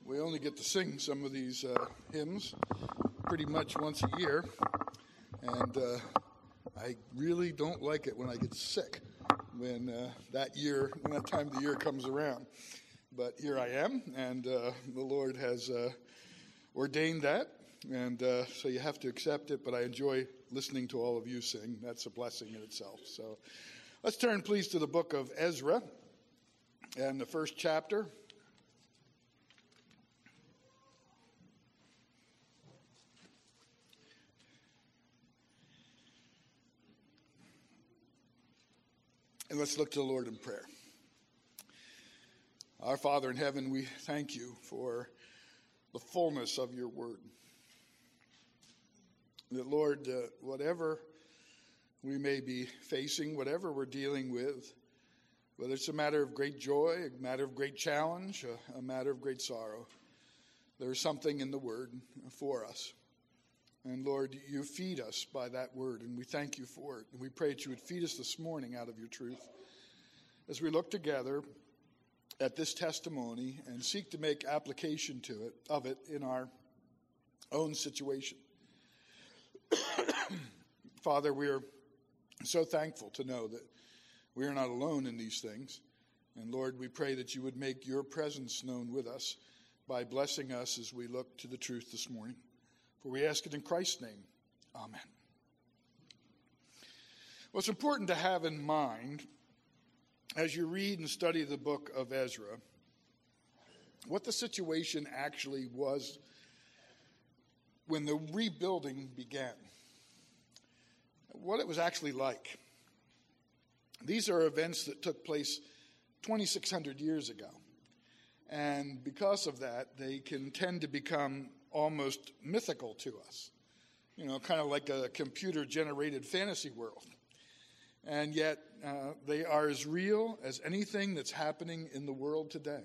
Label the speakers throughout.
Speaker 1: We only get to sing some of these hymns pretty much once a year, and I really don't like it when I get sick when that time of the year comes around. But here I am, and the Lord has ordained that, and so you have to accept it, but I enjoy listening to all of you sing. That's a blessing in itself. So let's turn, please, to the book of Ezra and the first chapter. And let's look to the Lord in prayer. Our Father in heaven, we thank you for the fullness of your word. That, Lord, whatever we may be facing, whatever we're dealing with, whether it's a matter of great joy, a matter of great challenge, a matter of great sorrow, there's something in the word for us. And Lord, you feed us by that word, and we thank you for it. And we pray that you would feed us this morning out of your truth as we look together at this testimony and seek to make application of it in our own situation. Father, we are so thankful to know that we are not alone in these things. And Lord, we pray that you would make your presence known with us by blessing us as we look to the truth this morning. For we ask it in Christ's name. Amen. Well, it's important to have in mind, as you read and study the book of Ezra, what the situation actually was when the rebuilding began. What it was actually like. These are events that took place 2,600 years ago. And because of that, they can tend to become almost mythical to us, kind of like a computer-generated fantasy world. And yet, they are as real as anything that's happening in the world today.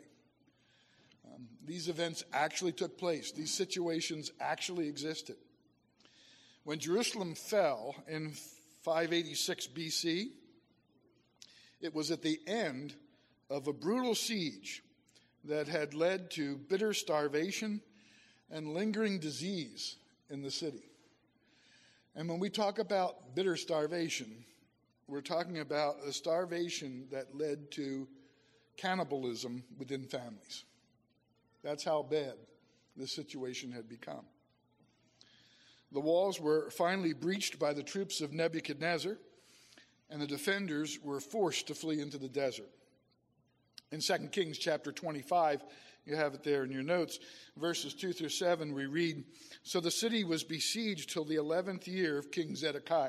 Speaker 1: These events actually took place. These situations actually existed. When Jerusalem fell in 586 BC, it was at the end of a brutal siege that had led to bitter starvation and lingering disease in the city. And when we talk about bitter starvation, we're talking about a starvation that led to cannibalism within families. That's how bad the situation had become. The walls were finally breached by the troops of Nebuchadnezzar, and the defenders were forced to flee into the desert. In 2 Kings chapter 25, you have it there in your notes, verses 2 through 7, we read, "So the city was besieged till the 11th year of King Zedekiah."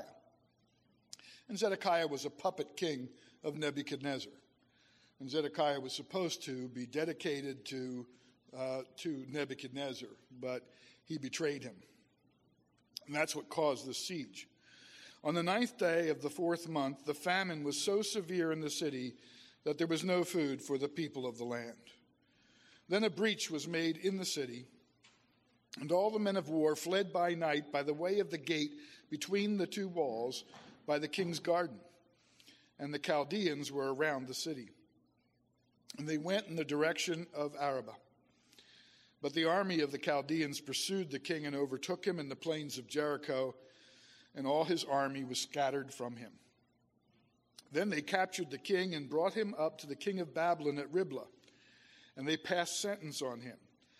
Speaker 1: And Zedekiah was a puppet king of Nebuchadnezzar. And Zedekiah was supposed to be dedicated to Nebuchadnezzar, but he betrayed him. And that's what caused the siege. On the 9th day of the 4th month, the famine was so severe in the city that there was no food for the people of the land. Then a breach was made in the city, and all the men of war fled by night by the way of the gate between the two walls by the king's garden. And the Chaldeans were around the city. And they went in the direction of Arabah. But the army of the Chaldeans pursued the king and overtook him in the plains of Jericho, and all his army was scattered from him. Then they captured the king and brought him up to the king of Babylon at Riblah, and they passed sentence on him.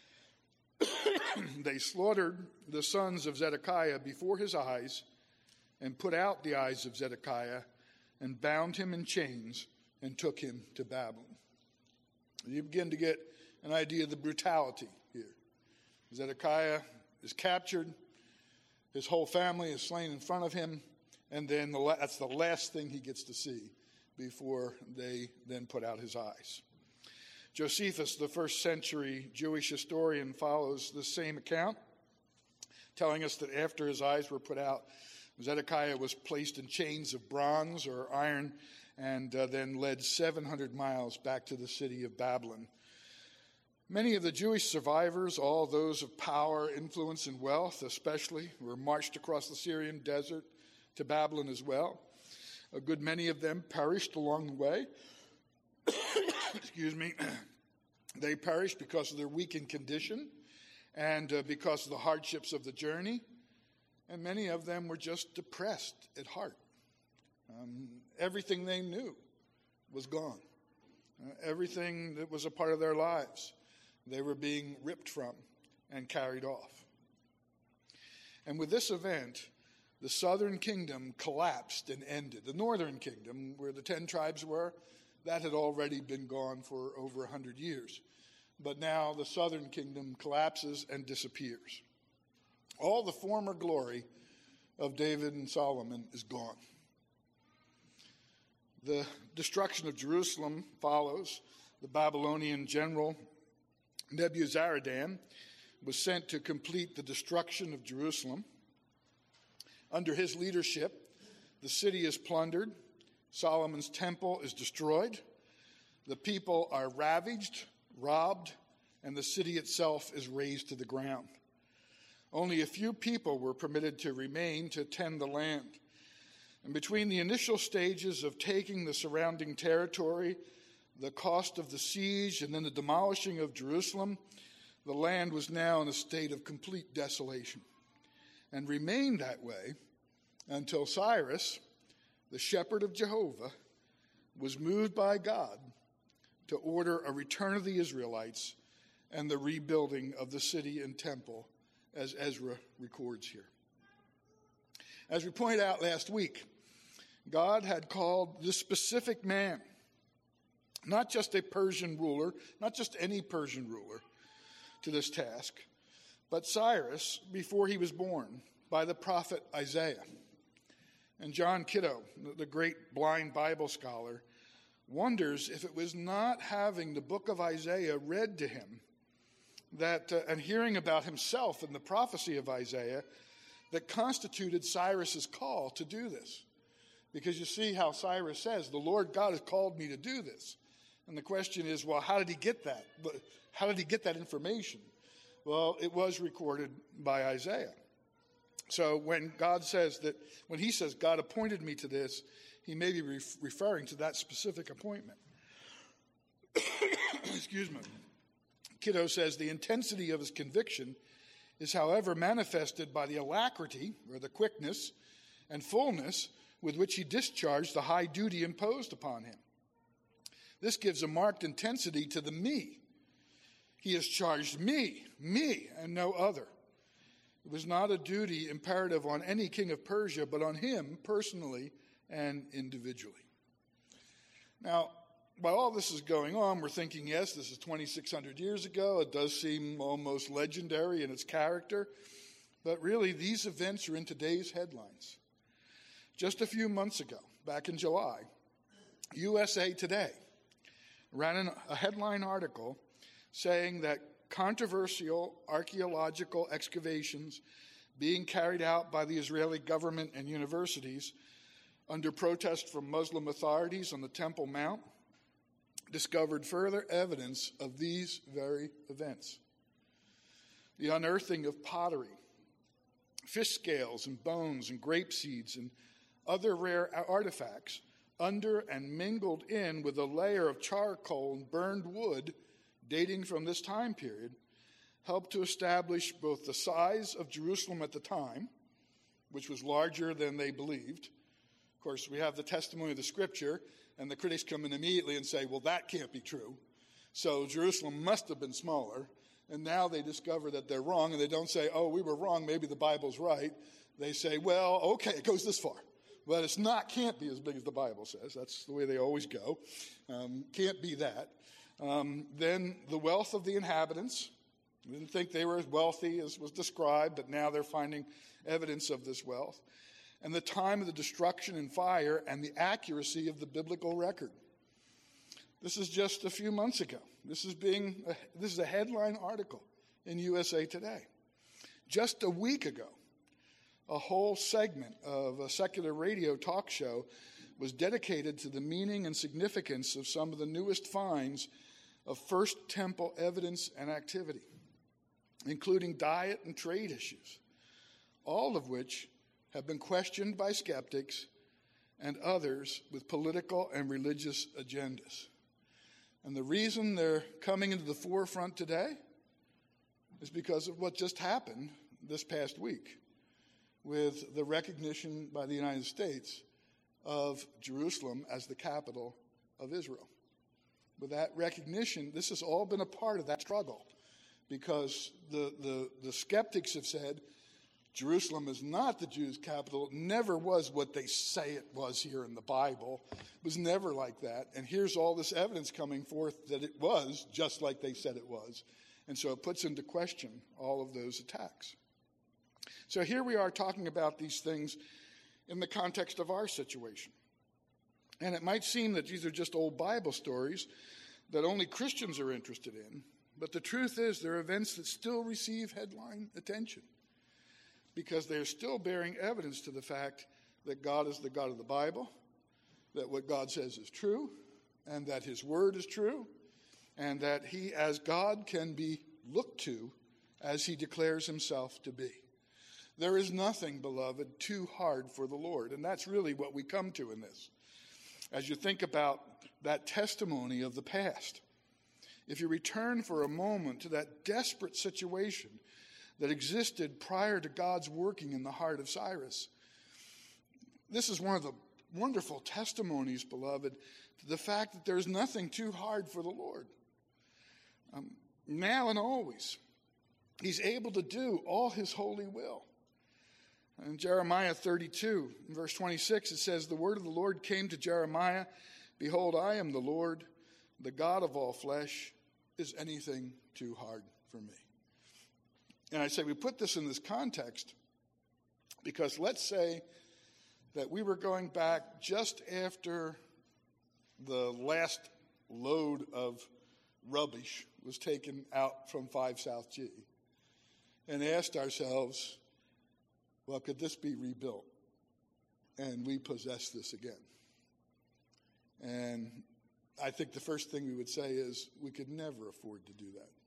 Speaker 1: They slaughtered the sons of Zedekiah before his eyes and put out the eyes of Zedekiah and bound him in chains and took him to Babylon. You begin to get an idea of the brutality here. Zedekiah is captured. His whole family is slain in front of him. And then that's the last thing he gets to see before they then put out his eyes. Josephus, the first century Jewish historian, follows the same account, telling us that after his eyes were put out, Zedekiah was placed in chains of bronze or iron and then led 700 miles back to the city of Babylon. Many of the Jewish survivors, all those of power, influence, and wealth especially, were marched across the Syrian desert to Babylon as well. A good many of them perished along the way. Excuse me. They perished because of their weakened condition and because of the hardships of the journey. And many of them were just depressed at heart. Everything they knew was gone. Everything that was a part of their lives, they were being ripped from and carried off. And with this event, the southern kingdom collapsed and ended. The northern kingdom, where the 10 tribes were, that had already been gone for over 100 years. But now the southern kingdom collapses and disappears. All the former glory of David and Solomon is gone. The destruction of Jerusalem follows. The Babylonian general Nebuzaradan was sent to complete the destruction of Jerusalem. Under his leadership, the city is plundered. Solomon's temple is destroyed. The people are ravaged, robbed, and the city itself is razed to the ground. Only a few people were permitted to remain to tend the land. And between the initial stages of taking the surrounding territory, the cost of the siege, and then the demolishing of Jerusalem, the land was now in a state of complete desolation and remained that way until Cyrus, the shepherd of Jehovah, was moved by God to order a return of the Israelites and the rebuilding of the city and temple, as Ezra records here. As we pointed out last week, God had called this specific man, not just a Persian ruler, not just any Persian ruler, to this task, but Cyrus before he was born by the prophet Isaiah. And John Kitto, the great blind Bible scholar, wonders if it was not having the book of Isaiah read to him that and hearing about himself in the prophecy of Isaiah that constituted Cyrus's call to do this. Because you see how Cyrus says, the Lord God has called me to do this. And the question is, well, how did he get that? How did he get that information? Well, it was recorded by Isaiah. So when God says that, when he says God appointed me to this, he may be referring to that specific appointment. Excuse me. Kitto says the intensity of his conviction is, however, manifested by the alacrity or the quickness and fullness with which he discharged the high duty imposed upon him. This gives a marked intensity to the me. He has charged me, and no other. It was not a duty imperative on any king of Persia, but on him personally and individually. Now, while all this is going on, we're thinking, yes, this is 2,600 years ago. It does seem almost legendary in its character. But really, these events are in today's headlines. Just a few months ago, back in July, USA Today ran a headline article saying that controversial archaeological excavations being carried out by the Israeli government and universities under protest from Muslim authorities on the Temple Mount discovered further evidence of these very events. The unearthing of pottery, fish scales and bones and grape seeds and other rare artifacts under and mingled in with a layer of charcoal and burned wood dating from this time period helped to establish both the size of Jerusalem at the time, which was larger than they believed. Of course, we have the testimony of the scripture, and the critics come in immediately and say, well, that can't be true. So Jerusalem must have been smaller. And now they discover that they're wrong, and they don't say, oh, we were wrong, maybe the Bible's right. They say, well, okay, it goes this far. But can't be as big as the Bible says. That's the way they always go. Can't be that. Then the wealth of the inhabitants. We didn't think they were as wealthy as was described, but now they're finding evidence of this wealth. And the time of the destruction and fire and the accuracy of the biblical record. This is just a few months ago. This is a headline article in USA Today. Just a week ago, a whole segment of a secular radio talk show was dedicated to the meaning and significance of some of the newest finds of First Temple evidence and activity, including diet and trade issues, all of which have been questioned by skeptics and others with political and religious agendas. And the reason they're coming into the forefront today is because of what just happened this past week with the recognition by the United States of Jerusalem as the capital of Israel. With that recognition, this has all been a part of that struggle, because the skeptics have said Jerusalem is not the Jews' capital. It never was what they say it was here in the Bible. It was never like that. And here's all this evidence coming forth that it was just like they said it was. And so it puts into question all of those attacks. So here we are talking about these things in the context of our situation. And it might seem that these are just old Bible stories that only Christians are interested in. But the truth is, there are events that still receive headline attention, because they're still bearing evidence to the fact that God is the God of the Bible, that what God says is true, and that his word is true, and that he as God can be looked to as he declares himself to be. There is nothing, beloved, too hard for the Lord. And that's really what we come to in this. As you think about that testimony of the past, if you return for a moment to that desperate situation that existed prior to God's working in the heart of Cyrus, this is one of the wonderful testimonies, beloved, to the fact that there's nothing too hard for the Lord. Now and always, he's able to do all his holy will. In Jeremiah 32, verse 26, it says, "The word of the Lord came to Jeremiah, Behold, I am the Lord, the God of all flesh. Is anything too hard for me?" And I say we put this in this context because let's say that we were going back just after the last load of rubbish was taken out from 5 South G and asked ourselves, well, could this be rebuilt and we possess this again? And I think the first thing we would say is we could never afford to do that.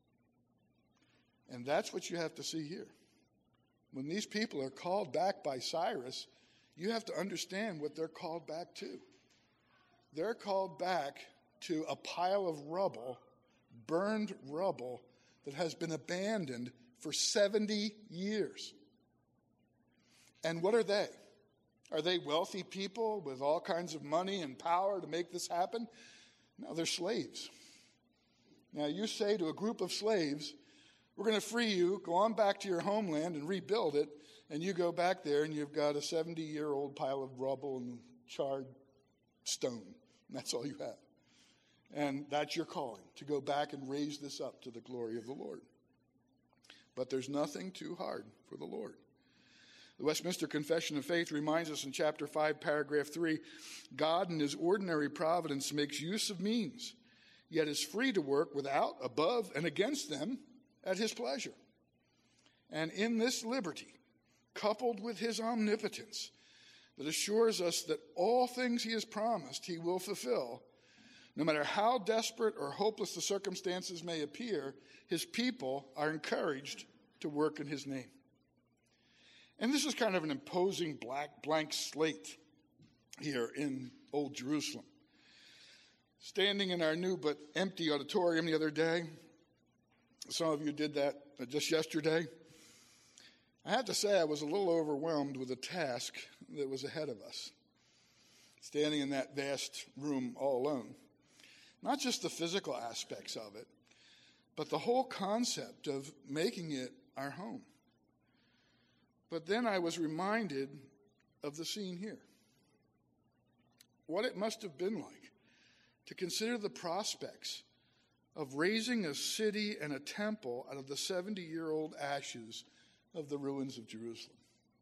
Speaker 1: And that's what you have to see here. When these people are called back by Cyrus, you have to understand what they're called back to. They're called back to a pile of rubble, burned rubble, that has been abandoned for 70 years. And what are they? Are they wealthy people with all kinds of money and power to make this happen? No, they're slaves. Now, you say to a group of slaves, we're going to free you, go on back to your homeland and rebuild it, and you go back there and you've got a 70-year-old pile of rubble and charred stone. And that's all you have. And that's your calling, to go back and raise this up to the glory of the Lord. But there's nothing too hard for the Lord. The Westminster Confession of Faith reminds us in chapter 5, paragraph 3, God in his ordinary providence makes use of means, yet is free to work without, above, and against them at his pleasure. And in this liberty, coupled with his omnipotence, that assures us that all things he has promised he will fulfill, no matter how desperate or hopeless the circumstances may appear, his people are encouraged to work in his name. And this is kind of an imposing blank slate here in Old Jerusalem. Standing in our new but empty auditorium the other day, some of you did that just yesterday, I have to say I was a little overwhelmed with the task that was ahead of us. Standing in that vast room all alone. Not just the physical aspects of it, but the whole concept of making it our home. But then I was reminded of the scene here. What it must have been like to consider the prospects of raising a city and a temple out of the 70-year-old ashes of the ruins of Jerusalem.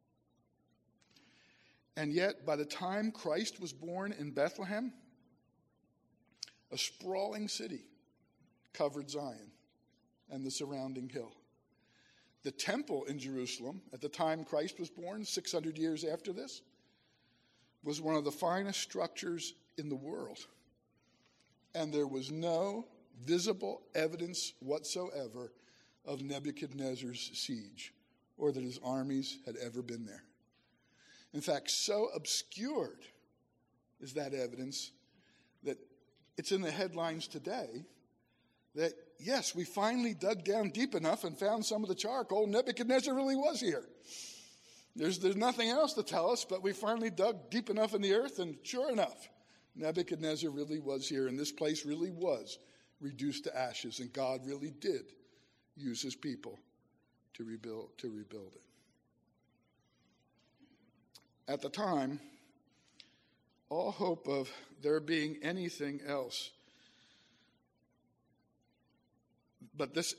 Speaker 1: And yet, by the time Christ was born in Bethlehem, a sprawling city covered Zion and the surrounding hill. The temple in Jerusalem, at the time Christ was born, 600 years after this, was one of the finest structures in the world. And there was no visible evidence whatsoever of Nebuchadnezzar's siege or that his armies had ever been there. In fact, so obscured is that evidence that it's in the headlines today that, yes, we finally dug down deep enough and found some of the charcoal. Nebuchadnezzar really was here. There's nothing else to tell us, but we finally dug deep enough in the earth, and sure enough, Nebuchadnezzar really was here, and this place really was reduced to ashes, and God really did use his people to rebuild it. At the time, all hope of there being anything else but this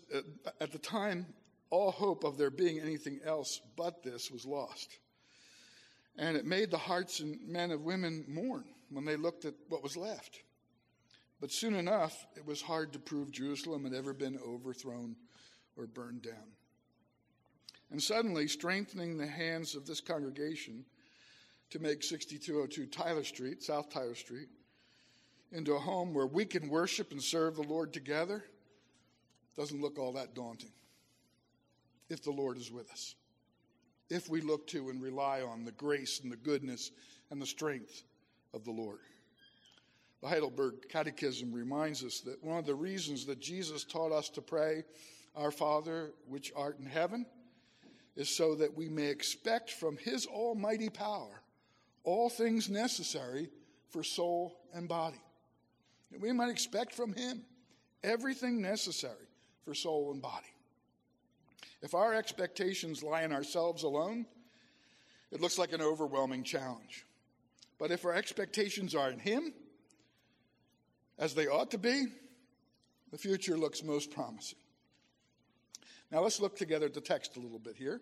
Speaker 1: was lost. And it made the hearts and men of women mourn when they looked at what was left. But soon enough, it was hard to prove Jerusalem had ever been overthrown or burned down. And suddenly, strengthening the hands of this congregation to make 6202 Tyler Street, South Tyler Street, into a home where we can worship and serve the Lord together doesn't look all that daunting if the Lord is with us, if we look to and rely on the grace and the goodness and the strength of the Lord. The Heidelberg Catechism reminds us that one of the reasons that Jesus taught us to pray, "Our Father, which art in heaven," is so that we may expect from his almighty power all things necessary for soul and body. That we might expect from him everything necessary for soul and body. If our expectations lie in ourselves alone, it looks like an overwhelming challenge. But if our expectations are in him, as they ought to be, the future looks most promising. Now let's look together at the text a little bit here.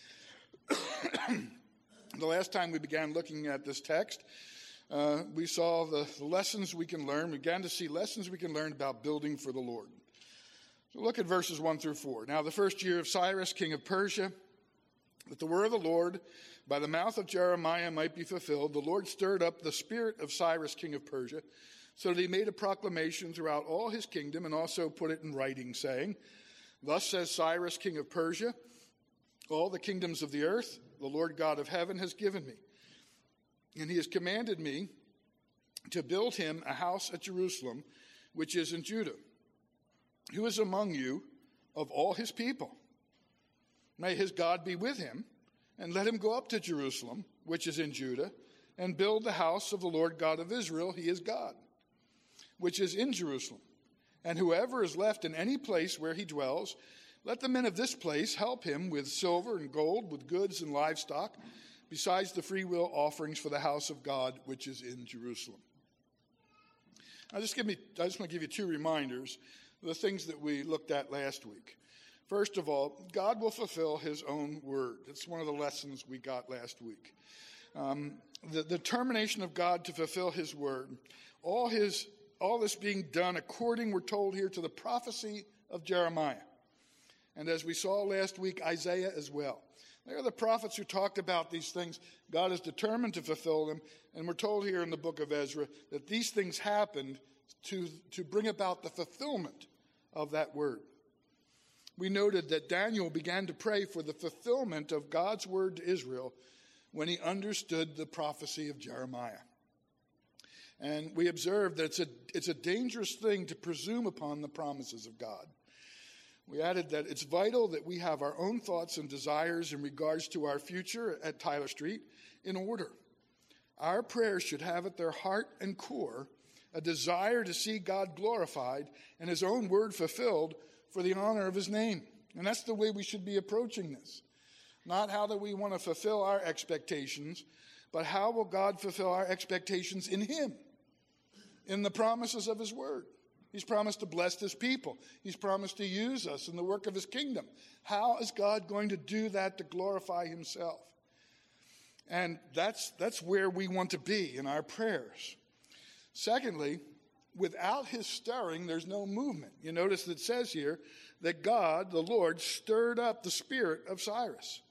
Speaker 1: The last time we began looking at this text, we saw the lessons we can learn. We began to see lessons we can learn about building for the Lord. So look at verses 1 through 4. Now the first year of Cyrus, king of Persia, that the word of the Lord by the mouth of Jeremiah might be fulfilled, the Lord stirred up the spirit of Cyrus, king of Persia, so that he made a proclamation throughout all his kingdom and also put it in writing, saying, "Thus says Cyrus, king of Persia, all the kingdoms of the earth, the Lord God of heaven has given me. And he has commanded me to build him a house at Jerusalem, which is in Judah. Who is among you of all his people? May his God be with him, and let him go up to Jerusalem, which is in Judah, and build the house of the Lord God of Israel, he is God, which is in Jerusalem. And whoever is left in any place where he dwells, let the men of this place help him with silver and gold, with goods and livestock, besides the freewill offerings for the house of God, which is in Jerusalem." I just want to give you two reminders of the things that we looked at last week. First of all, God will fulfill his own word. It's one of the lessons we got last week. The determination of God to fulfill his word, all this being done according, we're told here, to the prophecy of Jeremiah. And as we saw last week, Isaiah as well. They are the prophets who talked about these things. God is determined to fulfill them. And we're told here in the book of Ezra that these things happened to bring about the fulfillment of that word. We noted that Daniel began to pray for the fulfillment of God's word to Israel when he understood the prophecy of Jeremiah. And we observed that it's a dangerous thing to presume upon the promises of God. We added that it's vital that we have our own thoughts and desires in regards to our future at Tyler Street in order. Our prayers should have at their heart and core a desire to see God glorified and his own word fulfilled for the honor of his name. And that's the way we should be approaching this. Not how that we want to fulfill our expectations, but how will God fulfill our expectations in him, in the promises of his word. He's promised to bless his people. He's promised to use us in the work of his kingdom. How is God going to do that to glorify himself? And that's where we want to be in our prayers. Secondly, without his stirring, there's no movement. You notice that it says here that God, the Lord, stirred up the spirit of Cyrus.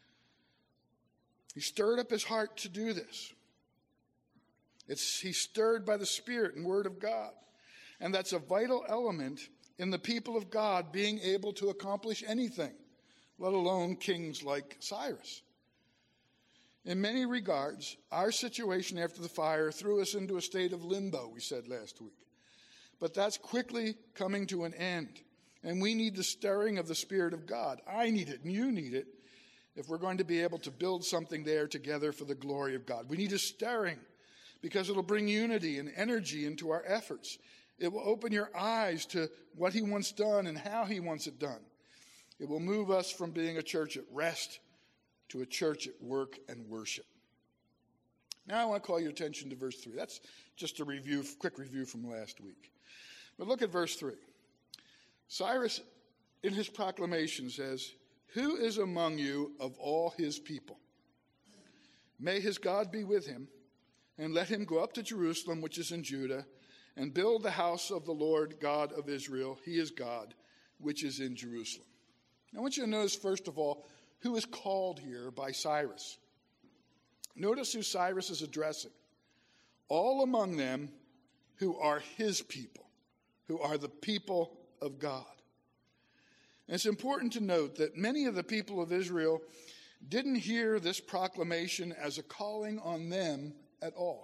Speaker 1: He stirred up his heart to do this. He's stirred by the Spirit and Word of God. And that's a vital element in the people of God being able to accomplish anything, let alone kings like Cyrus. In many regards, our situation after the fire threw us into a state of limbo, we said last week. But that's quickly coming to an end. And we need the stirring of the Spirit of God. I need it and you need it if we're going to be able to build something there together for the glory of God. We need a stirring because it'll bring unity and energy into our efforts. It will open your eyes to what he wants done and how he wants it done. It will move us from being a church at rest to a church at work and worship. Now I want to call your attention to verse 3. That's just a quick review from last week. But look at verse 3. Cyrus, in his proclamation, says, "Who is among you of all his people? May his God be with him, and let him go up to Jerusalem, which is in Judah, and build the house of the Lord God of Israel. He is God, which is in Jerusalem." Now, I want you to notice, first of all, who is called here by Cyrus. Notice who Cyrus is addressing. All among them who are his people, who are the people of God. And it's important to note that many of the people of Israel didn't hear this proclamation as a calling on them at all.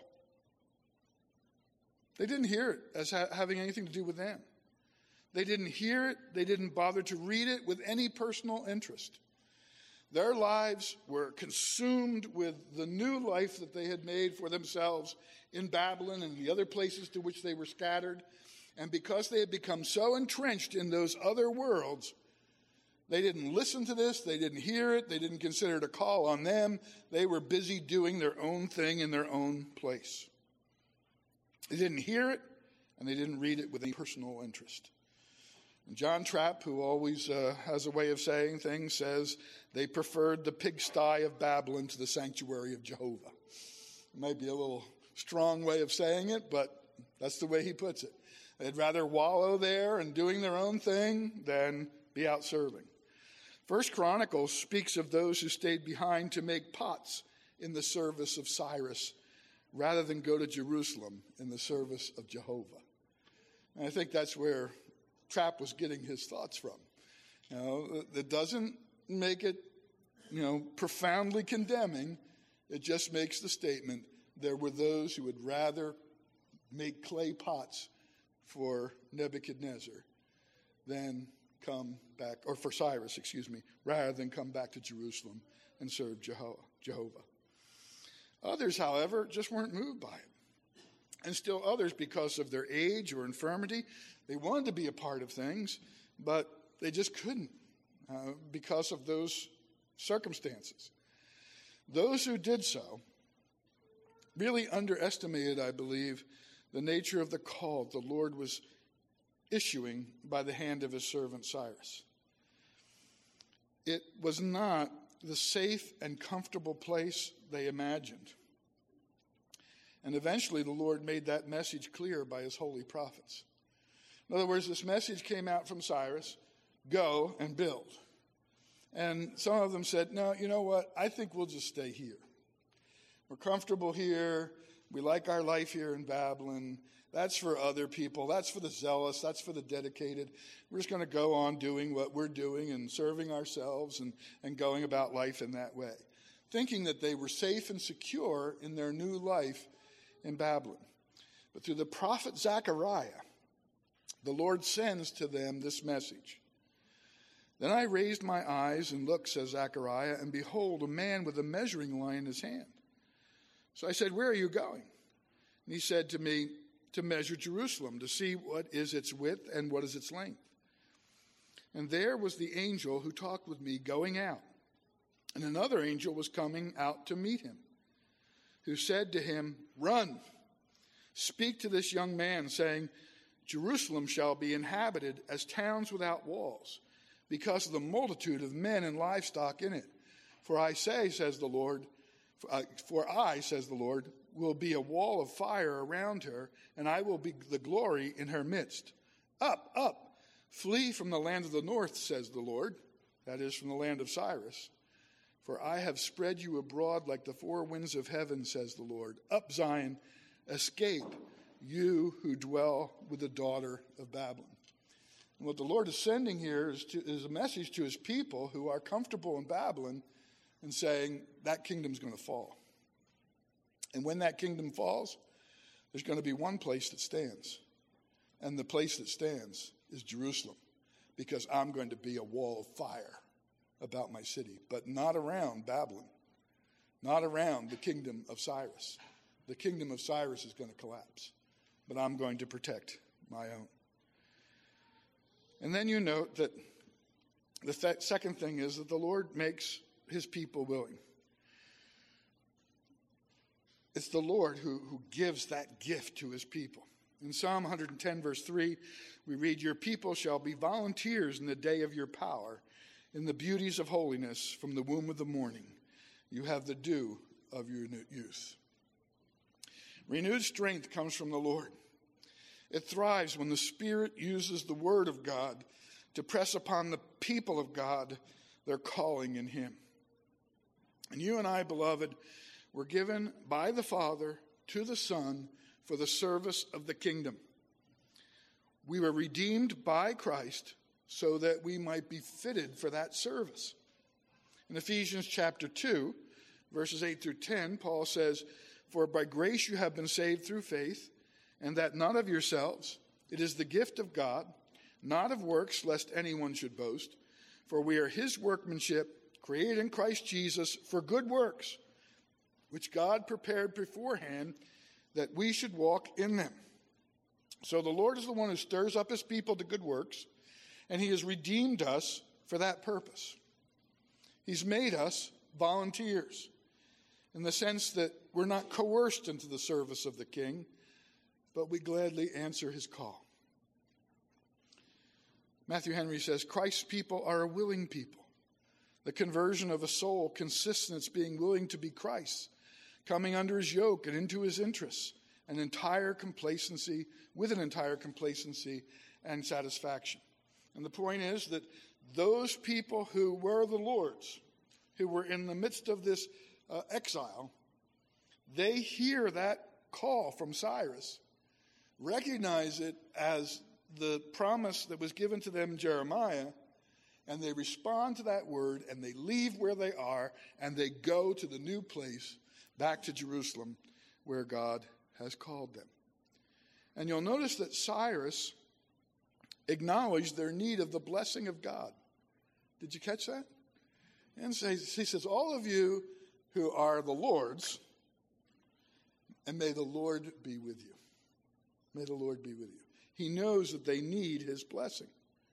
Speaker 1: They didn't hear it as having anything to do with them. They didn't hear it. They didn't bother to read it with any personal interest. Their lives were consumed with the new life that they had made for themselves in Babylon and the other places to which they were scattered. And because they had become so entrenched in those other worlds, they didn't listen to this. They didn't hear it. They didn't consider it a call on them. They were busy doing their own thing in their own place. They didn't hear it, and they didn't read it with any personal interest. And John Trapp, who always has a way of saying things, says they preferred the pigsty of Babylon to the sanctuary of Jehovah. It might be a little strong way of saying it, but that's the way he puts it. They'd rather wallow there and doing their own thing than be out serving. First Chronicles speaks of those who stayed behind to make pots in the service of Cyrus rather than go to Jerusalem in the service of Jehovah. And I think that's where Trapp was getting his thoughts from. It doesn't make it, profoundly condemning. It just makes the statement, there were those who would rather make clay pots for Nebuchadnezzar than come back, or for Cyrus, rather than come back to Jerusalem and serve Jehovah. Others, however, just weren't moved by it. And still others, because of their age or infirmity, they wanted to be a part of things, but they just couldn't because of those circumstances. Those who did so really underestimated, I believe, the nature of the call the Lord was issuing by the hand of his servant Cyrus. It was not the safe and comfortable place they imagined. And eventually the Lord made that message clear by his holy prophets. In other words, this message came out from Cyrus, go and build. And some of them said, no, you know what? I think we'll just stay here. We're comfortable here. We like our life here in Babylon. That's for other people. That's for the zealous. That's for the dedicated. We're just going to go on doing what we're doing and serving ourselves and going about life in that way, thinking that they were safe and secure in their new life in Babylon. But through the prophet Zechariah, the Lord sends to them this message. Then I raised my eyes and looked, says Zechariah, and behold, a man with a measuring line in his hand. So I said, where are you going? And he said to me, to measure Jerusalem, to see what is its width and what is its length. And there was the angel who talked with me going out. And another angel was coming out to meet him, who said to him, run, speak to this young man, saying, Jerusalem shall be inhabited as towns without walls, because of the multitude of men and livestock in it. For I, says the Lord, will be a wall of fire around her, and I will be the glory in her midst. Up, up, flee from the land of the north, says the Lord, that is, from the land of Cyrus. For I have spread you abroad like the four winds of heaven, says the Lord. Up, Zion, escape, you who dwell with the daughter of Babylon. And what the Lord is sending here is a message to his people who are comfortable in Babylon and saying that kingdom's going to fall. And when that kingdom falls, there's going to be one place that stands. And the place that stands is Jerusalem, because I'm going to be a wall of fire about my city, but not around Babylon, not around the kingdom of Cyrus. The kingdom of Cyrus is going to collapse, but I'm going to protect my own. And then you note that the second thing is that the Lord makes his people willing. It's the Lord who gives that gift to his people. In Psalm 110, verse 3, we read, "Your people shall be volunteers in the day of your power, in the beauties of holiness from the womb of the morning. You have the dew of your youth." Renewed strength comes from the Lord. It thrives when the Spirit uses the Word of God to press upon the people of God their calling in him. And you and I, beloved, were given by the Father to the Son for the service of the kingdom. We were redeemed by Christ so that we might be fitted for that service. In Ephesians chapter 2, verses 8 through 10, Paul says, "For by grace you have been saved through faith, and that not of yourselves. It is the gift of God, not of works, lest anyone should boast. For we are his workmanship, created in Christ Jesus for good works, which God prepared beforehand that we should walk in them." So the Lord is the one who stirs up his people to good works, and he has redeemed us for that purpose. He's made us volunteers in the sense that we're not coerced into the service of the king, but we gladly answer his call. Matthew Henry says, "Christ's people are a willing people. The conversion of a soul consists in its being willing to be Christ's, coming under his yoke and into his interests, with an entire complacency and satisfaction." And the point is that those people who were the Lord's, who were in the midst of this exile, they hear that call from Cyrus, recognize it as the promise that was given to them in Jeremiah, and they respond to that word, and they leave where they are, and they go to the new place, back to Jerusalem, where God has called them. And you'll notice that Cyrus acknowledged their need of the blessing of God. Did you catch that? And he says, "All of you who are the Lord's, and may the Lord be with you." May the Lord be with you. He knows that they need his blessing.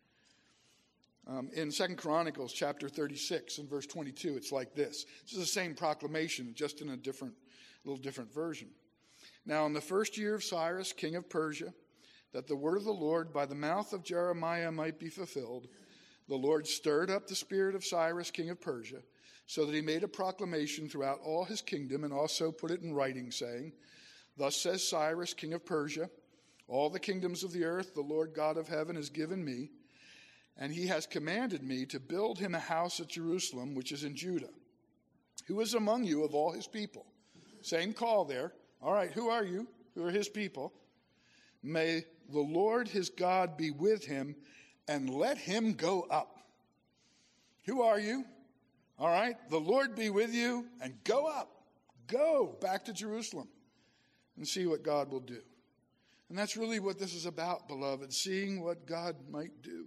Speaker 1: In 2 Chronicles chapter 36 and verse 22, it's like this. This is the same proclamation, just in a little different version. "Now in the first year of Cyrus, king of Persia, that the word of the Lord by the mouth of Jeremiah might be fulfilled, the Lord stirred up the spirit of Cyrus, king of Persia, so that he made a proclamation throughout all his kingdom and also put it in writing, saying, 'Thus says Cyrus, king of Persia, all the kingdoms of the earth the Lord God of heaven has given me, and he has commanded me to build him a house at Jerusalem, which is in Judah. Who is among you of all his people?'" Same call there. All right, who are you? Who are his people? "May the Lord his God be with him, and let him go up." Who are you? All right, the Lord be with you, and go up. Go back to Jerusalem and see what God will do. And that's really what this is about, beloved, seeing what God might do.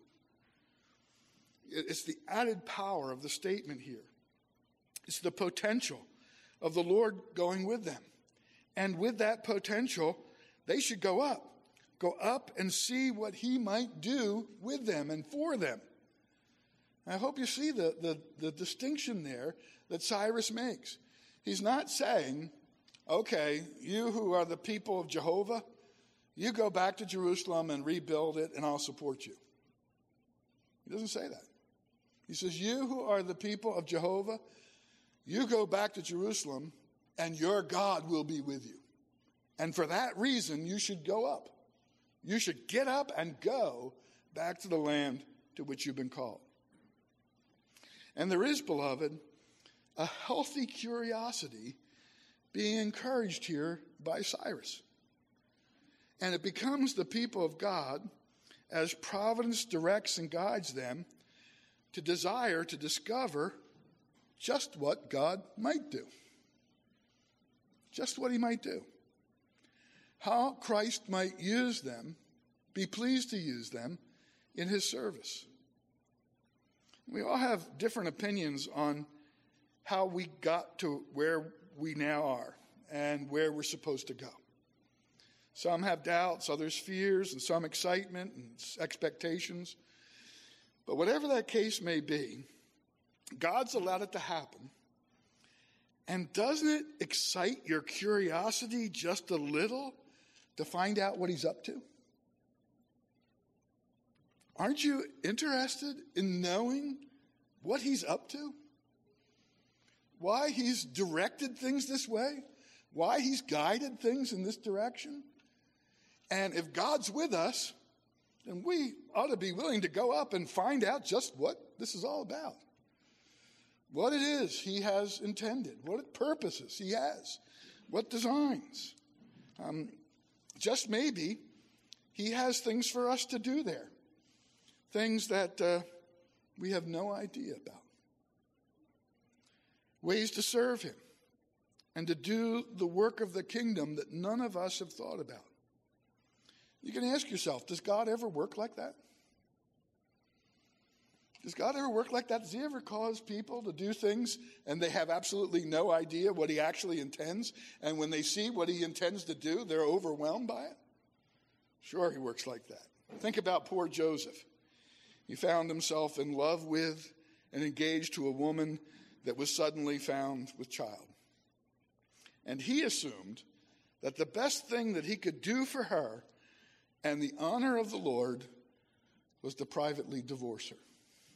Speaker 1: It's the added power of the statement here. It's the potential of the Lord going with them. And with that potential, they should go up. Go up and see what he might do with them and for them. I hope you see the distinction there that Cyrus makes. He's not saying, "Okay, you who are the people of Jehovah, you go back to Jerusalem and rebuild it, and I'll support you." He doesn't say that. He says, "You who are the people of Jehovah, you go back to Jerusalem, and your God will be with you. And for that reason, you should go up. You should get up and go back to the land to which you've been called." And there is, beloved, a healthy curiosity being encouraged here by Cyrus. And it becomes the people of God, as providence directs and guides them, to desire to discover just what God might do. Just what he might do. How Christ might use them be pleased to use them in his service. We all have different opinions on how we got to where we now are and where we're supposed to go. Some have doubts, others fears, and some excitement and expectations. But whatever that case may be, God's allowed it to happen. And doesn't it excite your curiosity just a little to find out what he's up to? Aren't you interested in knowing what he's up to? Why he's directed things this way? Why he's guided things in this direction? And if God's with us, then we ought to be willing to go up and find out just what this is all about. What it is he has intended, what purposes he has, what designs. Just maybe he has things for us to do there, things that we have no idea about. Ways to serve him and to do the work of the kingdom that none of us have thought about. You can ask yourself, does God ever work like that? Does God ever work like that? Does he ever cause people to do things and they have absolutely no idea what he actually intends? And when they see what he intends to do, they're overwhelmed by it? Sure, he works like that. Think about poor Joseph. He found himself in love with and engaged to a woman that was suddenly found with child. And he assumed that the best thing that he could do for her and the honor of the Lord was to privately divorce her.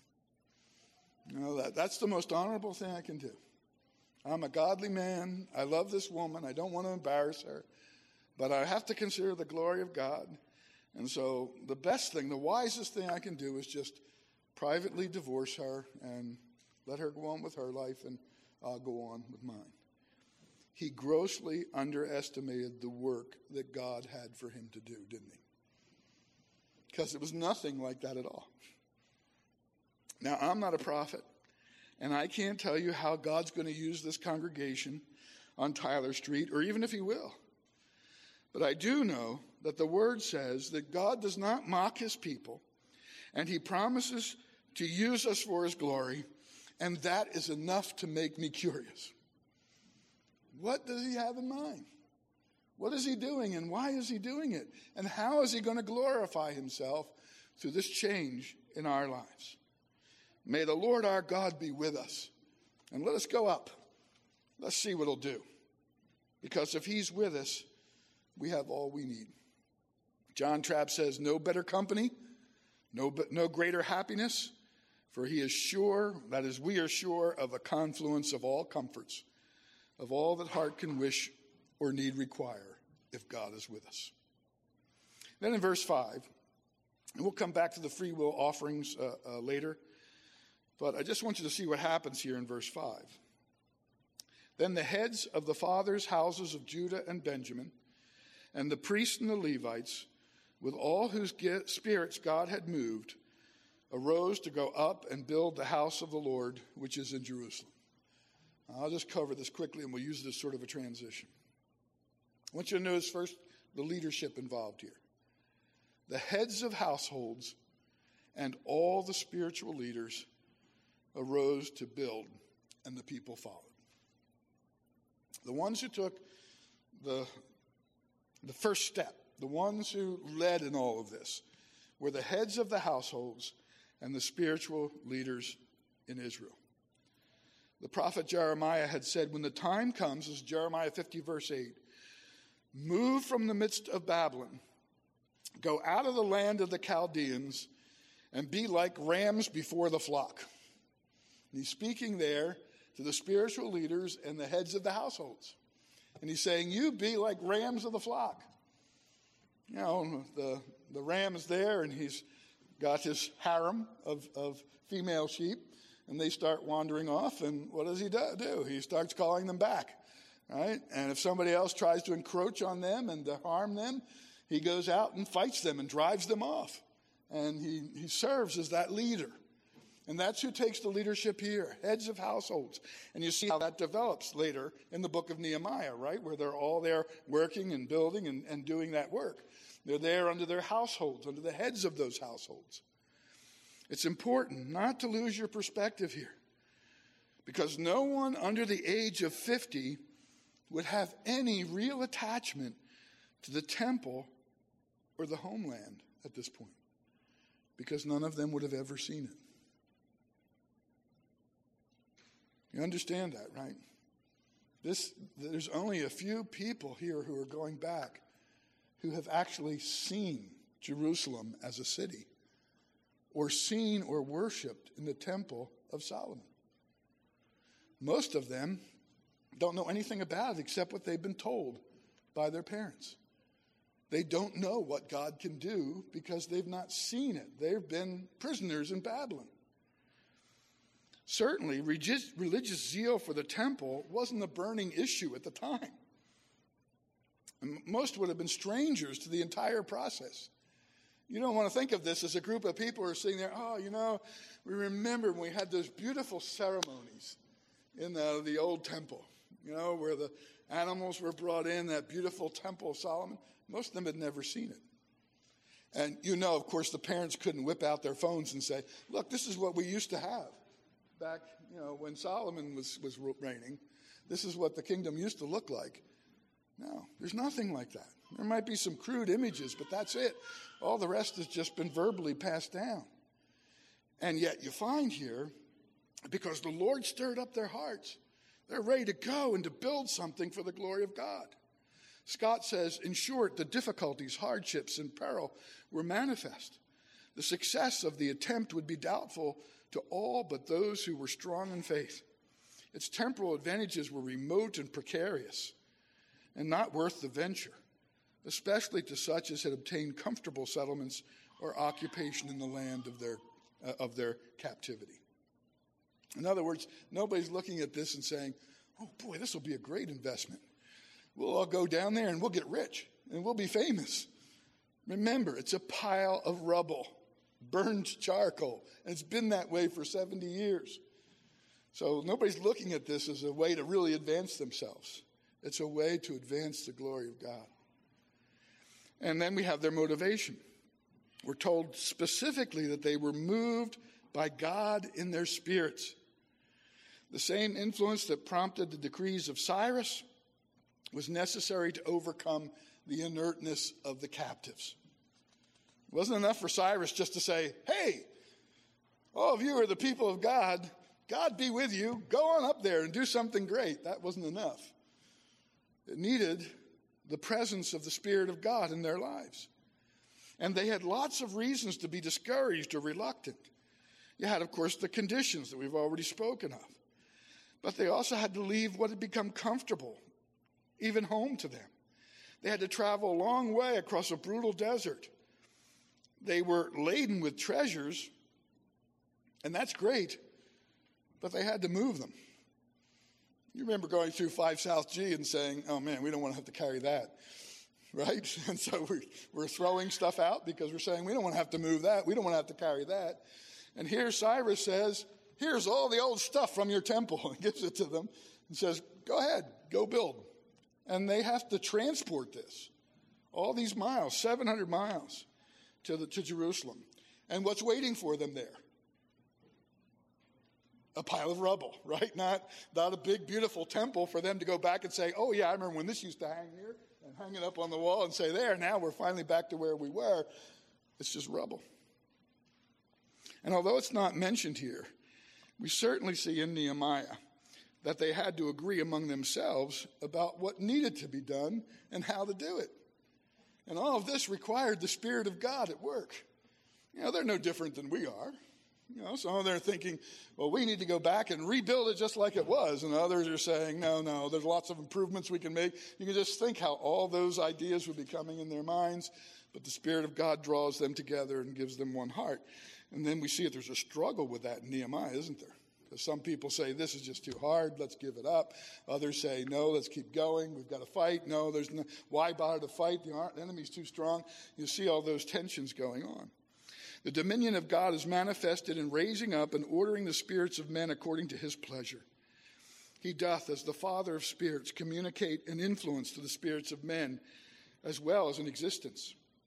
Speaker 1: That's the most honorable thing I can do. I'm a godly man. I love this woman. I don't want to embarrass her. But I have to consider the glory of God. And so the best thing, the wisest thing I can do is just privately divorce her and let her go on with her life and I'll go on with mine. He grossly underestimated the work that God had for him to do, didn't he? Because it was nothing like that at all. Now, I'm not a prophet, and I can't tell you how God's going to use this congregation on Tyler Street, or even if he will. But I do know that the word says that God does not mock his people, and he promises to use us for his glory, and that is enough to make me curious. What does he have in mind? What is he doing, and why is he doing it? And how is he going to glorify himself through this change in our lives? May the Lord our God be with us. And let us go up. Let's see what he'll do. Because if he's with us, we have all we need. John Trapp says, no better company, no greater happiness, for he is sure, that is, we are sure of a confluence of all comforts, of all that heart can wish or need require, if God is with us. Then in verse 5, and we'll come back to the free will offerings later, but I just want you to see what happens here in verse 5. Then the heads of the fathers' houses of Judah and Benjamin, and the priests and the Levites, with all whose spirits God had moved, arose to go up and build the house of the Lord, which is in Jerusalem. I'll just cover this quickly, and we'll use this sort of a transition. I want you to notice first the leadership involved here. The heads of households and all the spiritual leaders arose to build, and the people followed. The ones who took the first step, the ones who led in all of this, were the heads of the households and the spiritual leaders in Israel. The prophet Jeremiah had said, when the time comes, this is Jeremiah 50, verse 8, move from the midst of Babylon, go out of the land of the Chaldeans, and be like rams before the flock. And he's speaking there to the spiritual leaders and the heads of the households. And he's saying, you be like rams of the flock. You know, the ram is there, and he's got his harem of female sheep, and they start wandering off, and what does he do? He starts calling them back, right? And if somebody else tries to encroach on them and to harm them, he goes out and fights them and drives them off. And he serves as that leader. And that's who takes the leadership here, heads of households. And you see how that develops later in the book of Nehemiah, right? Where they're all there working and building and doing that work. They're there under their households, under the heads of those households. It's important not to lose your perspective here, because no one under the age of 50 would have any real attachment to the temple or the homeland at this point, because none of them would have ever seen it. You understand that, right? There's only a few people here who are going back who have actually seen Jerusalem as a city, or seen or worshipped in the temple of Solomon. Most of them don't know anything about it except what they've been told by their parents. They don't know what God can do because they've not seen it. They've been prisoners in Babylon. Certainly, religious zeal for the temple wasn't a burning issue at the time. Most would have been strangers to the entire process. You don't want to think of this as a group of people who are sitting there, we remember when we had those beautiful ceremonies in the old temple, where the animals were brought in, that beautiful temple of Solomon. Most of them had never seen it. And of course, the parents couldn't whip out their phones and say, look, this is what we used to have back, when Solomon was reigning. This is what the kingdom used to look like. No, there's nothing like that. There might be some crude images, but that's it. All the rest has just been verbally passed down. And yet you find here, because the Lord stirred up their hearts, they're ready to go and to build something for the glory of God. Scott says, in short, the difficulties, hardships, and peril were manifest. The success of the attempt would be doubtful to all but those who were strong in faith. Its temporal advantages were remote and precarious, and not worth the venture, especially to such as had obtained comfortable settlements or occupation in the land of their captivity. In other words, nobody's looking at this and saying, oh boy, this will be a great investment. We'll all go down there and we'll get rich and we'll be famous. Remember, it's a pile of rubble, burned charcoal, and it's been that way for 70 years. So nobody's looking at this as a way to really advance themselves. It's a way to advance the glory of God. And then we have their motivation. We're told specifically that they were moved by God in their spirits. The same influence that prompted the decrees of Cyrus was necessary to overcome the inertness of the captives. It wasn't enough for Cyrus just to say, hey, all of you are the people of God. God be with you. Go on up there and do something great. That wasn't enough. It needed the presence of the Spirit of God in their lives. And they had lots of reasons to be discouraged or reluctant. You had, of course, the conditions that we've already spoken of. But they also had to leave what had become comfortable, even home to them. They had to travel a long way across a brutal desert. They were laden with treasures, and that's great, but they had to move them. You remember going through 5 South G and saying, oh man, we don't want to have to carry that, right? And so we're throwing stuff out because we're saying we don't want to have to move that. We don't want to have to carry that. And here Cyrus says, here's all the old stuff from your temple, and gives it to them and says, go ahead, go build. And they have to transport this, all these miles, 700 miles to Jerusalem. And what's waiting for them there? A pile of rubble, right? Not a big, beautiful temple for them to go back and say, oh, yeah, I remember when this used to hang here, and hang it up on the wall and say, there, now we're finally back to where we were. It's just rubble. And although it's not mentioned here, we certainly see in Nehemiah that they had to agree among themselves about what needed to be done and how to do it. And all of this required the Spirit of God at work. They're no different than we are. Some of them are thinking, well, we need to go back and rebuild it just like it was. And others are saying, no, there's lots of improvements we can make. You can just think how all those ideas would be coming in their minds. But the Spirit of God draws them together and gives them one heart. And then we see that there's a struggle with that in Nehemiah, isn't there? Because some people say, this is just too hard, let's give it up. Others say, no, let's keep going, we've got to fight. No, why bother to fight? The enemy's too strong. You see all those tensions going on. The dominion of God is manifested in raising up and ordering the spirits of men according to his pleasure. He doth, as the Father of spirits, communicate an influence to the spirits of men as well as an existence.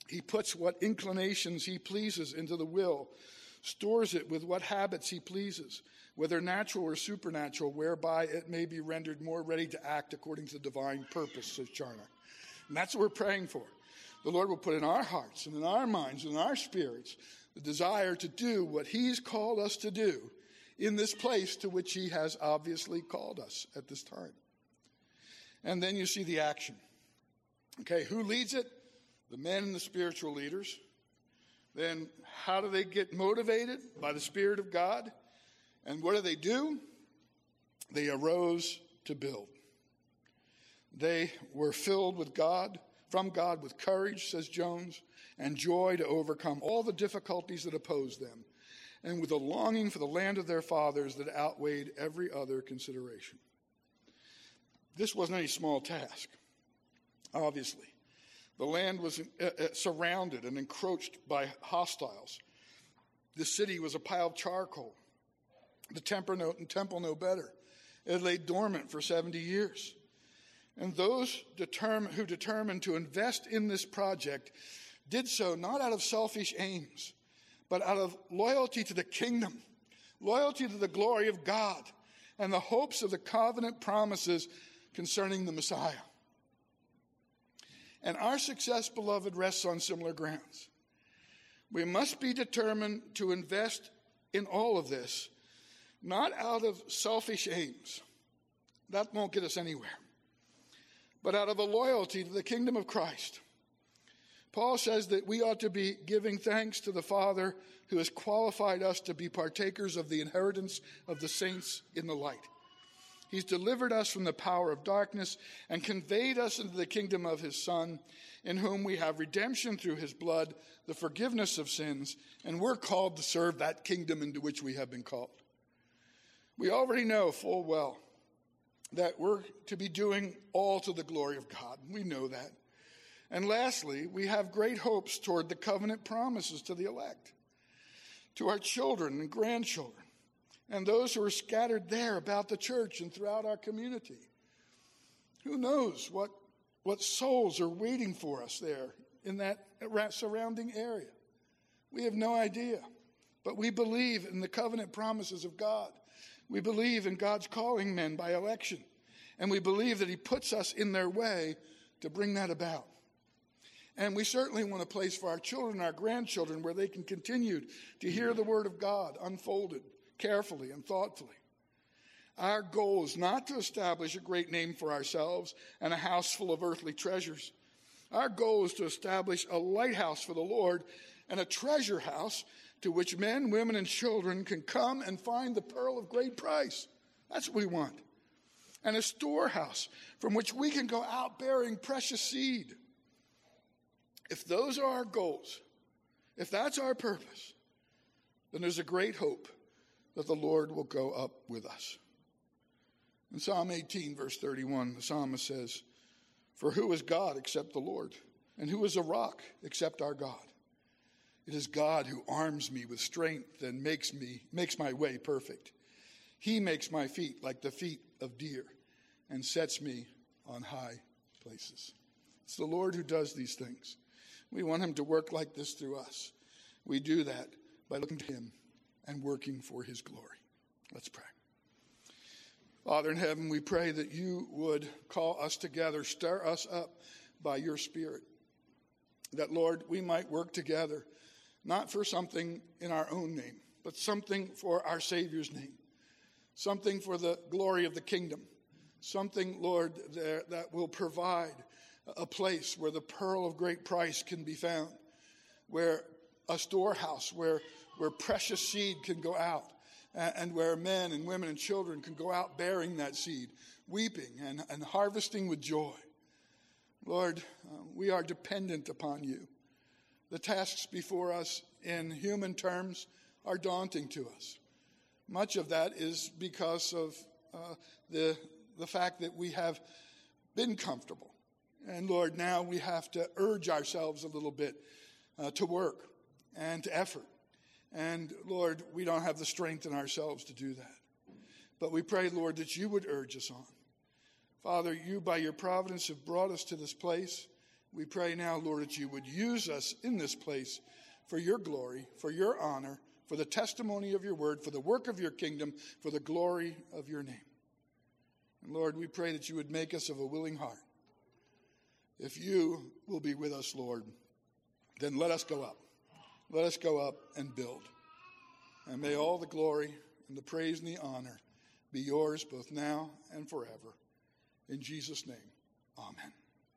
Speaker 1: He puts what inclinations he pleases into the will, stores it with what habits he pleases, whether natural or supernatural, whereby it may be rendered more ready to act according to the divine purpose, says Charnock. And that's what we're praying for. The Lord will put in our hearts and in our minds and in our spirits the desire to do what he's called us to do in this place to which he has obviously called us at this time. And then you see the action. Okay, who leads it? The men and the spiritual leaders. Then how do they get motivated? By the Spirit of God. And what do? They arose to build. They were filled with God, from God with courage, says Jones, and joy to overcome all the difficulties that opposed them, and with a longing for the land of their fathers that outweighed every other consideration. This wasn't any small task, obviously. The land was surrounded and encroached by hostiles. The city was a pile of charcoal. The temple no better. It lay dormant for 70 years. And those who determined to invest in this project did so not out of selfish aims, but out of loyalty to the kingdom, loyalty to the glory of God, and the hopes of the covenant promises concerning the Messiah. And our success, beloved, rests on similar grounds. We must be determined to invest in all of this, not out of selfish aims. That won't get us anywhere. But out of a loyalty to the kingdom of Christ. Paul says that we ought to be giving thanks to the Father who has qualified us to be partakers of the inheritance of the saints in the light. He's delivered us from the power of darkness and conveyed us into the kingdom of his Son, in whom we have redemption through his blood, the forgiveness of sins, and we're called to serve that kingdom into which we have been called. We already know full well that we're to be doing all to the glory of God. We know that. And lastly, we have great hopes toward the covenant promises to the elect, to our children and grandchildren, and those who are scattered there about the church and throughout our community. Who knows what souls are waiting for us there in that surrounding area? We have no idea. But we believe in the covenant promises of God. We believe in God's calling men by election. And we believe that he puts us in their way to bring that about. And we certainly want a place for our children, our grandchildren, where they can continue to hear the word of God unfolded carefully and thoughtfully. Our goal is not to establish a great name for ourselves and a house full of earthly treasures. Our goal is to establish a lighthouse for the Lord and a treasure house to which men, women, and children can come and find the pearl of great price. That's what we want. And a storehouse from which we can go out bearing precious seed. If those are our goals, if that's our purpose, then there's a great hope that the Lord will go up with us. In Psalm 18, verse 31, the psalmist says, "For who is God except the Lord? And who is a rock except our God? It is God who arms me with strength and makes my way perfect. He makes my feet like the feet of deer and sets me on high places." It's the Lord who does these things. We want him to work like this through us. We do that by looking to him and working for his glory. Let's pray. Father in heaven, we pray that you would call us together, stir us up by your Spirit. That, Lord, we might work together, not for something in our own name, but something for our Savior's name. Something for the glory of the kingdom. Something, Lord, that will provide a place where the pearl of great price can be found. Where a storehouse, where precious seed can go out. And where men and women and children can go out bearing that seed, weeping and harvesting with joy. Lord, we are dependent upon you. The tasks before us in human terms are daunting to us. Much of that is because of the fact that we have been comfortable. And Lord, now we have to urge ourselves a little bit to work and to effort. And Lord, we don't have the strength in ourselves to do that. But we pray, Lord, that you would urge us on. Father, you by your providence have brought us to this place, We pray now, Lord, that you would use us in this place for your glory, for your honor, for the testimony of your word, for the work of your kingdom, for the glory of your name. And Lord, we pray that you would make us of a willing heart. If you will be with us, Lord, then let us go up. Let us go up and build. And may all the glory and the praise and the honor be yours both now and forever. In Jesus' name, amen.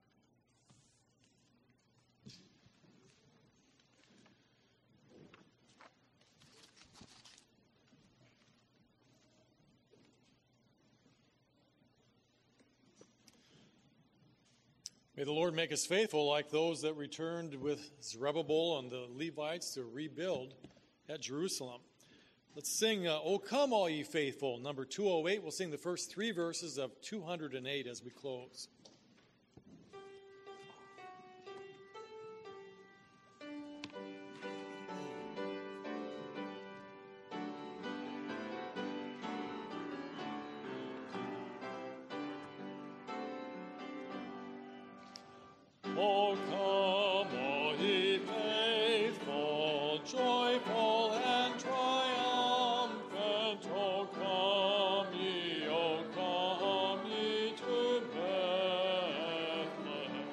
Speaker 2: May the Lord make us faithful like those that returned with Zerubbabel and the Levites to rebuild at Jerusalem. Let's sing, O Come All Ye Faithful, number 208. We'll sing the first 3 verses of 208 as we close.
Speaker 3: O come, all ye faithful, joyful and triumphant. O come ye to Bethlehem.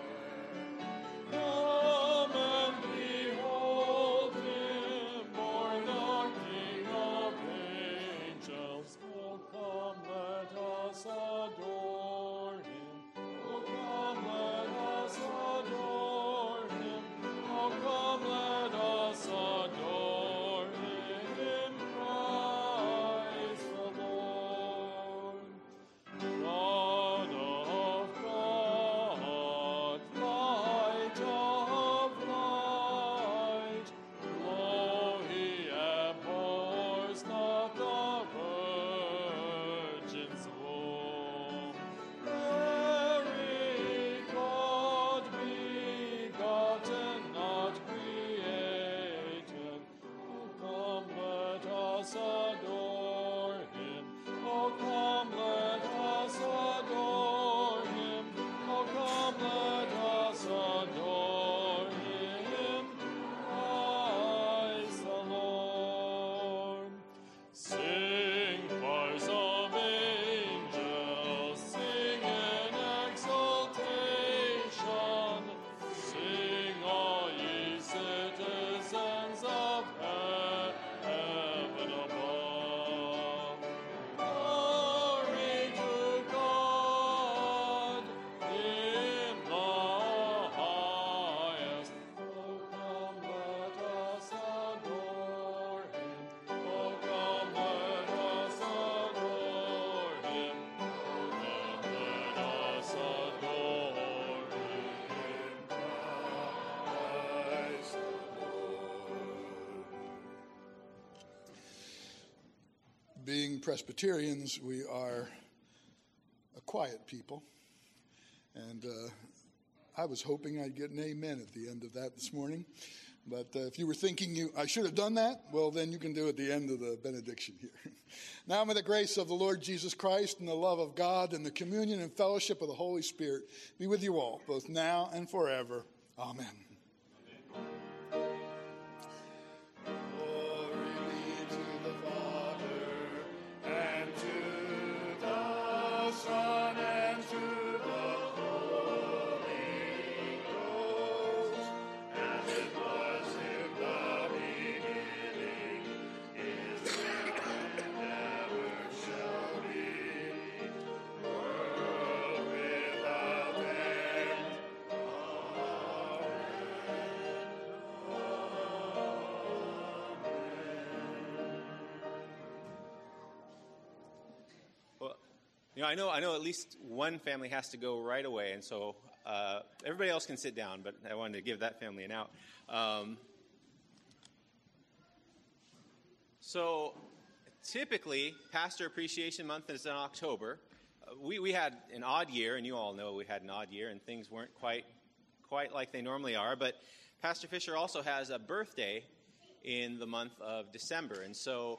Speaker 3: Come and behold him, born the King of angels. O come, let us adore him. O come, let us adore him. O come, let us adore him. Christ the Lord. God of God, light of light, lo, he abhors not the virgin's womb. Very God begotten, not created. O come, let us adore him. O come, let us adore him. O come, let us adore him. Christ the Lord. Sing, choirs of angels, sing in exultation. Sing, all ye citizens of heaven above. Glory to God in the highest. O come, let us adore him. O come, let us adore him. O come, let us adore him. Christ the Lord.
Speaker 1: Being Presbyterians, we are a quiet people. And I was hoping I'd get an amen at the end of that this morning. But if you were thinking I should have done that, well, then you can do it at the end of the benediction here. Now may the grace of the Lord Jesus Christ and the love of God and the communion and fellowship of the Holy Spirit be with you all, both now and forever. Amen. Glory be to the Father, and to the Son, and to the Holy Ghost, as it was in the beginning, is now, and ever shall be, world without end.
Speaker 4: Well, I know at least one family has to go right away, and so everybody else can sit down, but I wanted to give that family an out. So typically, Pastor Appreciation Month is in October. We had an odd year, and you all know we had an odd year, and things weren't quite like they normally are, but Pastor Fisher also has a birthday in the month of December, and so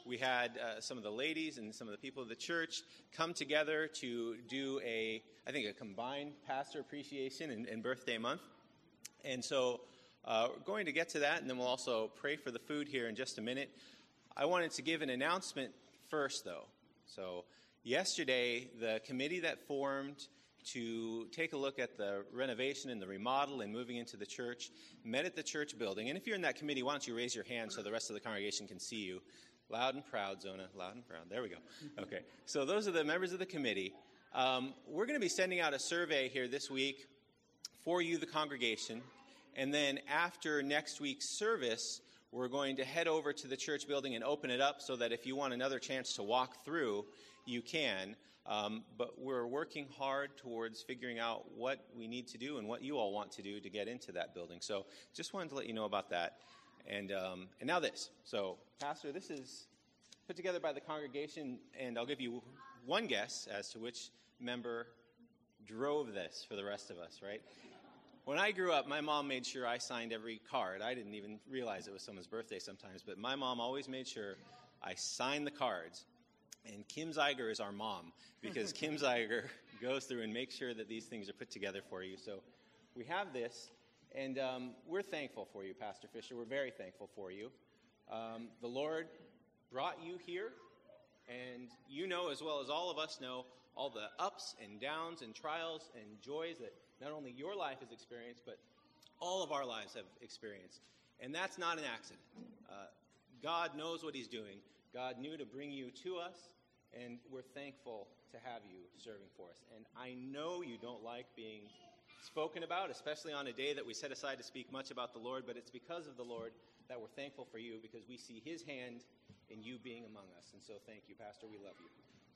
Speaker 4: we had some of the ladies and some of the people of the church come together to do a combined pastor appreciation and birthday month. And so we're going to get to that, and then we'll also pray for the food here in just a minute. I wanted to give an announcement first, though. So yesterday, the committee that formed to take a look at the renovation and the remodel and moving into the church met at the church building. And if you're in that committee, why don't you raise your hand so the rest of the congregation can see you? Loud and proud, Zona. Loud and proud. There we go. Okay. So those are the members of the committee. We're going to be sending out a survey here this week for you, the congregation. And then after next week's service, we're going to head over to the church building and open it up so that if you want another chance to walk through, you can. But we're working hard towards figuring out what we need to do and what you all want to do to get into that building. So just wanted to let you know about that. And now this. So, Pastor, this is put together by the congregation, and I'll give you one guess as to which member drove this for the rest of us, right? When I grew up, my mom made sure I signed every card. I didn't even realize it was someone's birthday sometimes, but my mom always made sure I signed the cards. And Kim Zeiger is our mom, because Kim Zeiger goes through and makes sure that these things are put together for you. So we have this, and we're thankful for you, Pastor Fisher. We're very thankful for you. The Lord brought you here, and you know as well as all of us know all the ups and downs and trials and joys that not only your life has experienced, but all of our lives have experienced. And that's not an accident. God knows what he's doing. God knew to bring you to us, and we're thankful to have you serving for us. And I know you don't like being spoken about, especially on a day that we set aside to speak much about the Lord, but it's because of the Lord that we're thankful for you, because we see his hand in you being among us. And so thank you, Pastor. We love you.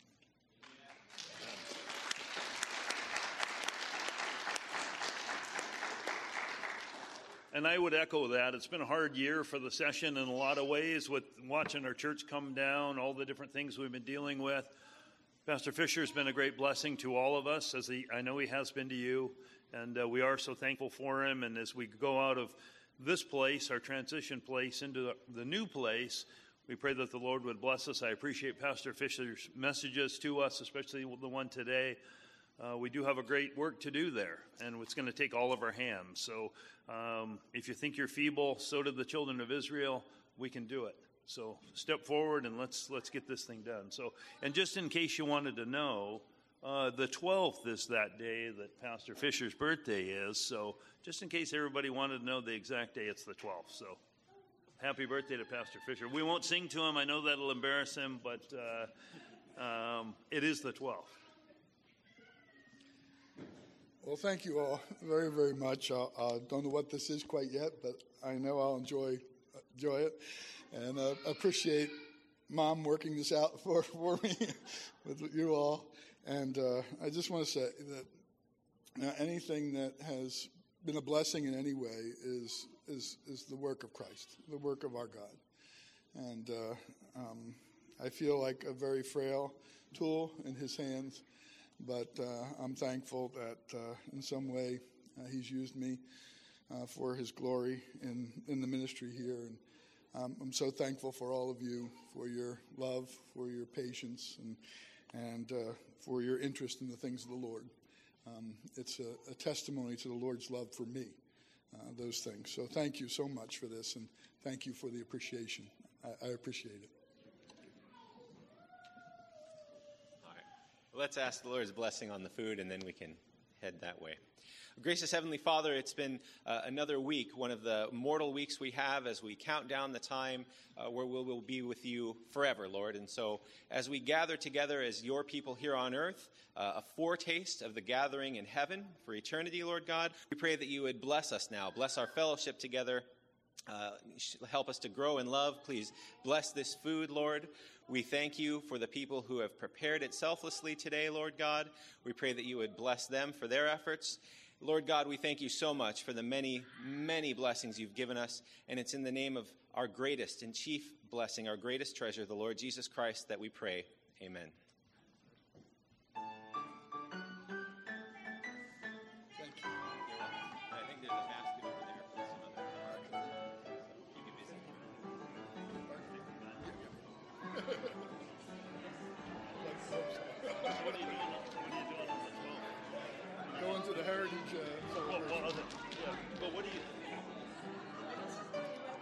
Speaker 5: And I would echo that. It's been a hard year for the session in a lot of ways, with watching our church come down, all the different things we've been dealing with. Pastor Fisher has been a great blessing to all of us, as I know he has been to you, and we are so thankful for him. And as we go out of this place, our transition place, into the new place, we pray that the Lord would bless us. I appreciate Pastor Fisher's messages to us, especially the one today. We do have a great work to do there, and it's going to take all of our hands. So if you think you're feeble, so did the children of Israel, we can do it. So step forward and let's get this thing done. So, and just in case you wanted to know, the 12th is that day that Pastor Fisher's birthday is. So just in case everybody wanted to know the exact day, it's the 12th. So happy birthday to Pastor Fisher. We won't sing to him. I know that'll embarrass him, but it is the 12th.
Speaker 1: Well, thank you all very, very much. I don't know what this is quite yet, but I know I'll enjoy it. And appreciate Mom working this out for me with you all. And I just want to say that anything that has been a blessing in any way is the work of Christ, the work of our God. And I feel like a very frail tool in his hands, but I'm thankful that in some way he's used me for his glory in the ministry here. And I'm so thankful for all of you, for your love, for your patience, and for your interest in the things of the Lord. It's a testimony to the Lord's love for me, those things. So thank you so much for this, and thank you for the appreciation. I appreciate it.
Speaker 4: All right. Well, let's ask the Lord's blessing on the food, and then we can head that way. Gracious Heavenly Father, it's been another week, one of the mortal weeks we have as we count down the time where we will be with you forever, Lord. And so as we gather together as your people here on earth, a foretaste of the gathering in heaven for eternity, Lord God, we pray that you would bless us now, bless our fellowship together, help us to grow in love. Please bless this food, Lord. We thank you for the people who have prepared it selflessly today, Lord God. We pray that you would bless them for their efforts. Lord God, we thank you so much for the many, many blessings you've given us, and it's in the name of our greatest and chief blessing, our greatest treasure, the Lord Jesus Christ, that we pray. Amen.
Speaker 1: Thank you.
Speaker 4: You're welcome. I think there's a basket over there for some other. Keep you busy.
Speaker 1: Heritage
Speaker 5: Well,
Speaker 1: celebration.